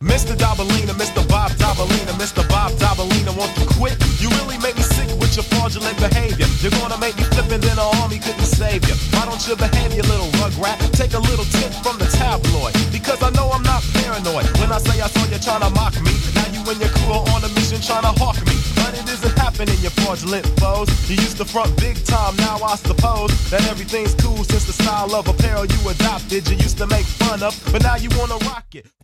Mr. Dabalina, Mr. Bob Dabalina, Mr. Bob Dabalina, won't you quit? You really make me sick with your fraudulent behavior. You're gonna make me flip and then an army couldn't save you. Why don't you behave, you little rugrat? Take a little tip from the tabloid. Because I know I'm not paranoid. When I say I saw you trying to mock me, now you and your crew are on a mission trying to hawk me. But it isn't happening, you fraudulent foes. You used to front big time, now I suppose that everything's cool since the style of apparel you adopted. You used to make fun of, but now you wanna rock it.